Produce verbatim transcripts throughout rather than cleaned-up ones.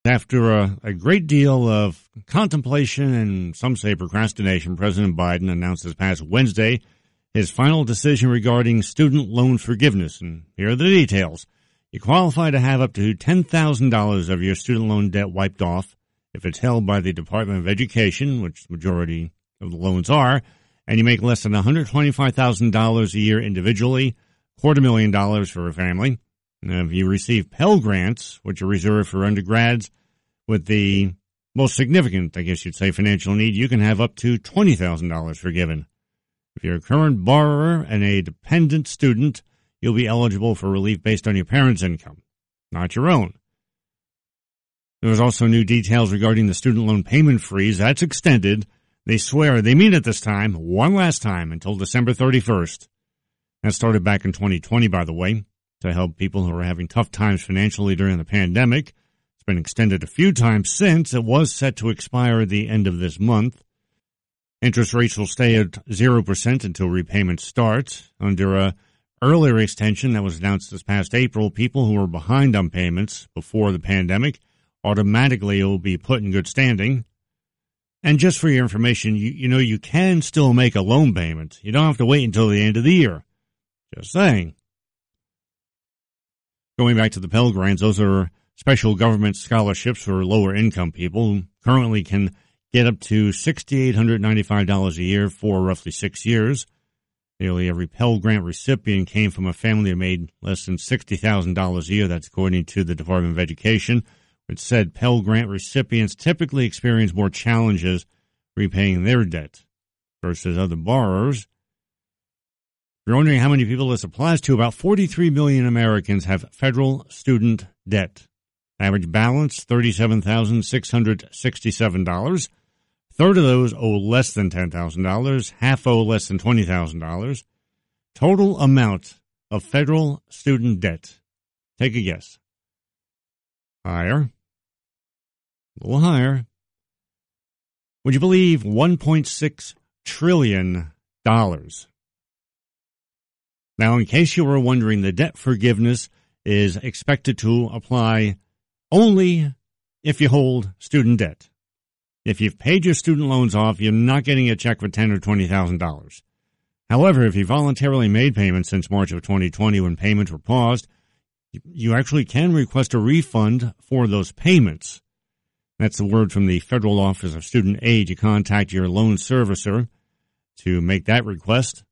After a, a great deal of contemplation and some say procrastination, President Biden announced this past Wednesday his final decision regarding student loan forgiveness. And here are the details. You qualify to have up to ten thousand dollars of your student loan debt wiped off if it's held by the Department of Education, which the majority of the loans are, and you make less than one hundred twenty-five thousand dollars a year individually, quarter million dollars for a family. And if you receive Pell Grants, which are reserved for undergrads with the most significant, I guess you'd say, financial need, you can have up to twenty thousand dollars forgiven. If you're a current borrower and a dependent student, you'll be eligible for relief based on your parents' income, not your own. There was also new details regarding the student loan payment freeze. That's extended. They swear they mean it this time, one last time, until December thirty-first. That started back in twenty twenty, by the way, to help people who are having tough times financially during the pandemic. It's been extended a few times since. It was set to expire at the end of this month. Interest rates will stay at zero percent until repayment starts. Under a earlier extension that was announced this past April, people who were behind on payments before the pandemic automatically will be put in good standing. And just for your information, you, you know, you can still make a loan payment. You don't have to wait until the end of the year. Just saying. Going back to the Pell Grants, those are special government scholarships for lower income people who currently can get up to six thousand eight hundred ninety-five dollars a year for roughly six years. Nearly every Pell Grant recipient came from a family that made less than sixty thousand dollars a year. That's according to the Department of Education, which said Pell Grant recipients typically experience more challenges repaying their debt versus other borrowers. If you're wondering how many people this applies to, about forty-three million Americans have federal student debt. Average balance, thirty-seven thousand six hundred sixty-seven dollars. Third of those owe less than ten thousand dollars. Half owe less than twenty thousand dollars. Total amount of federal student debt. Take a guess. Higher. A little higher. Would you believe one point six trillion dollars? Now, in case you were wondering, the debt forgiveness is expected to apply only if you hold student debt. If you've paid your student loans off, you're not getting a check for ten thousand dollars or twenty thousand dollars. However, if you voluntarily made payments since March of twenty twenty when payments were paused, you actually can request a refund for those payments. That's the word from the Federal Office of Student Aid. You contact your loan servicer to make that request.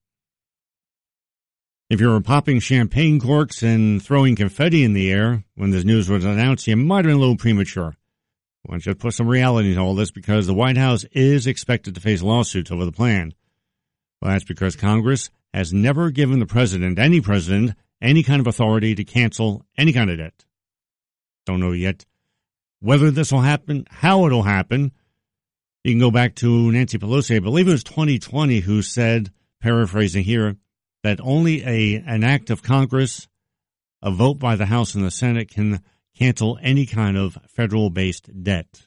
If you were popping champagne corks and throwing confetti in the air when this news was announced, you might have been a little premature. Why don't you put some reality into all this, because the White House is expected to face lawsuits over the plan. Well, that's because Congress has never given the president, any president, any kind of authority to cancel any kind of debt. Don't know yet whether this will happen, how it will happen. You can go back to Nancy Pelosi, I believe it was twenty twenty, who said, paraphrasing here, that only a an act of Congress, a vote by the House and the Senate, can cancel any kind of federal-based debt.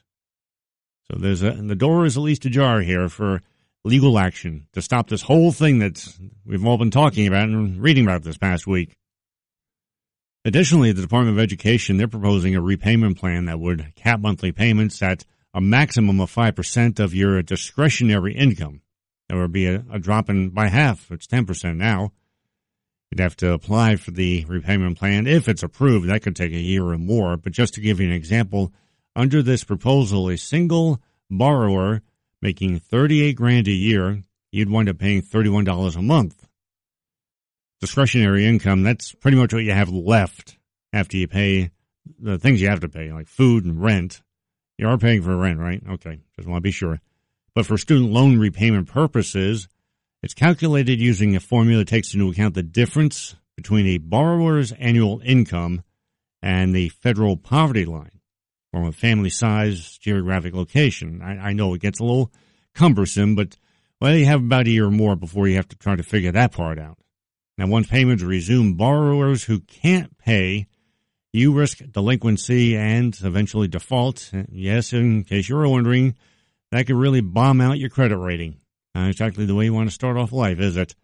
So there's a, the door is at least ajar here for legal action to stop this whole thing that we've all been talking about and reading about this past week. Additionally, the Department of Education, they're proposing a repayment plan that would cap monthly payments at a maximum of five percent of your discretionary income. That would be a, a drop in by half. It's ten percent now. You'd have to apply for the repayment plan. If it's approved, that could take a year or more. But just to give you an example, under this proposal, a single borrower making thirty-eight grand a year, you'd wind up paying thirty-one dollars a month. Discretionary income, that's pretty much what you have left after you pay the things you have to pay, like food and rent. You are paying for rent, right? Okay, just want to be sure. But for student loan repayment purposes, it's calculated using a formula that takes into account the difference between a borrower's annual income and the federal poverty line, or with family size, geographic location. I, I know it gets a little cumbersome, but, well, you have about a year or more before you have to try to figure that part out. Now, once payments resume, borrowers who can't pay, you risk delinquency and eventually default. Yes, in case you were wondering, that could really bomb out your credit rating. Not exactly the way you want to start off life, is it?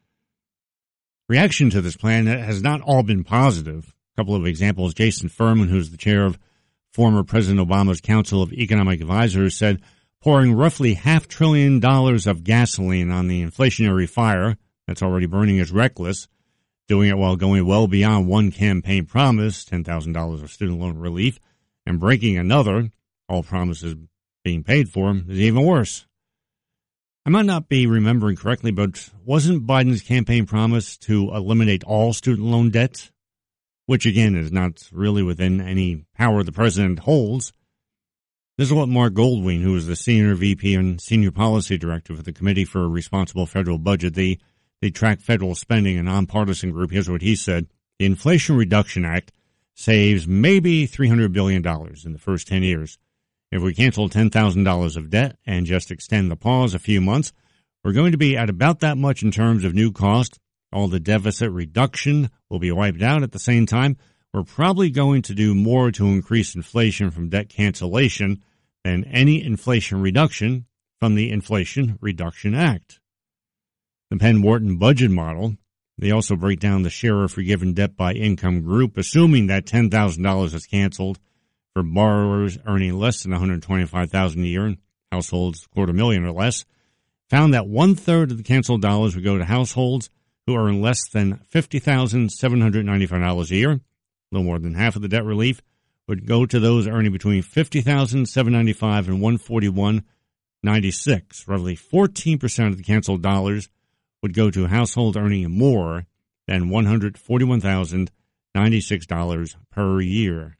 Reaction to this plan has not all been positive. A couple of examples. Jason Furman, who's the chair of former President Obama's Council of Economic Advisors said pouring roughly half trillion dollars of gasoline on the inflationary fire that's already burning is reckless, doing it while going well beyond one campaign promise, ten thousand dollars of student loan relief, and breaking another, all promises being paid for, is even worse. I might not be remembering correctly, but wasn't Biden's campaign promise to eliminate all student loan debt? Which, again, is not really within any power the president holds. This is what Mark Goldwein, who is the senior V P and senior policy director for the Committee for a Responsible Federal Budget, the they track federal spending, a nonpartisan group. Here's what he said. The Inflation Reduction Act saves maybe three hundred billion dollars in the first ten years. If we cancel ten thousand dollars of debt and just extend the pause a few months, we're going to be at about that much in terms of new cost. All the deficit reduction will be wiped out at the same time. We're probably going to do more to increase inflation from debt cancellation than any inflation reduction from the Inflation Reduction Act. The Penn-Wharton budget model, they also break down the share of forgiven debt by income group, assuming that ten thousand dollars is canceled for borrowers earning less than one hundred twenty-five thousand dollars a year and households quarter million or less, found that one-third of the canceled dollars would go to households who earn less than fifty thousand seven hundred ninety-five dollars a year. A little more than half of the debt relief would go to those earning between fifty thousand seven hundred ninety-five dollars and one hundred forty-one thousand ninety-six dollars. Roughly fourteen percent of the canceled dollars would go to households earning more than one hundred forty-one thousand ninety-six dollars per year.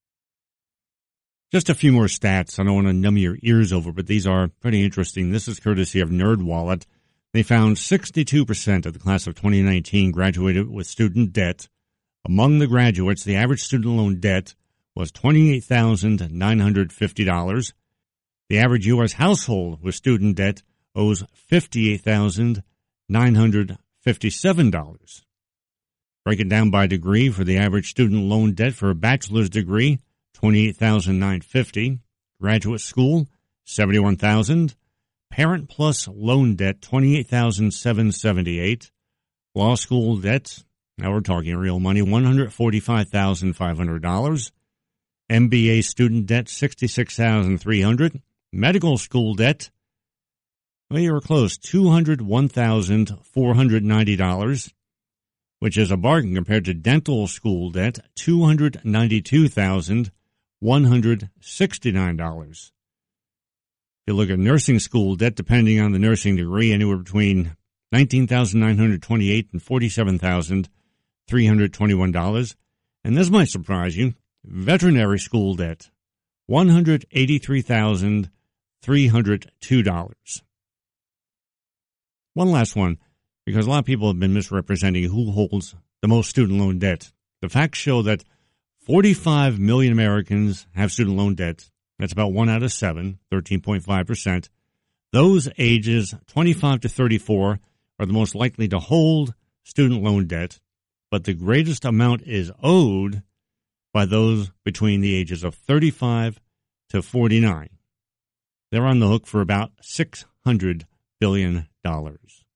Just a few more stats. I don't want to numb your ears over, but these are pretty interesting. This is courtesy of NerdWallet. They found sixty-two percent of the class of twenty nineteen graduated with student debt. Among the graduates, the average student loan debt was twenty-eight thousand nine hundred fifty dollars. The average U S household with student debt owes fifty-eight thousand nine hundred fifty-seven dollars. Break it down by degree. For the average student loan debt for a bachelor's degree, twenty-eight thousand nine hundred fifty dollars. Graduate school, seventy-one thousand dollars. Parent plus loan debt, twenty-eight thousand seven hundred seventy-eight dollars. Law school debt, now we're talking real money, one hundred forty-five thousand five hundred dollars. M B A student debt, sixty-six thousand three hundred dollars. Medical school debt, well, you were close, two hundred one thousand four hundred ninety dollars, which is a bargain compared to dental school debt, two hundred ninety-two thousand one hundred sixty-nine dollars. If you look at nursing school debt, depending on the nursing degree, anywhere between nineteen thousand nine hundred twenty-eight dollars and forty-seven thousand three hundred twenty-one dollars. And this might surprise you, veterinary school debt, one hundred eighty-three thousand three hundred two dollars. One last one, because a lot of people have been misrepresenting who holds the most student loan debt. The facts show that forty-five million Americans have student loan debt. That's about one out of seven, thirteen point five percent. Those ages twenty-five to thirty-four are the most likely to hold student loan debt, but the greatest amount is owed by those between the ages of thirty-five to forty-nine. They're on the hook for about six hundred billion dollars.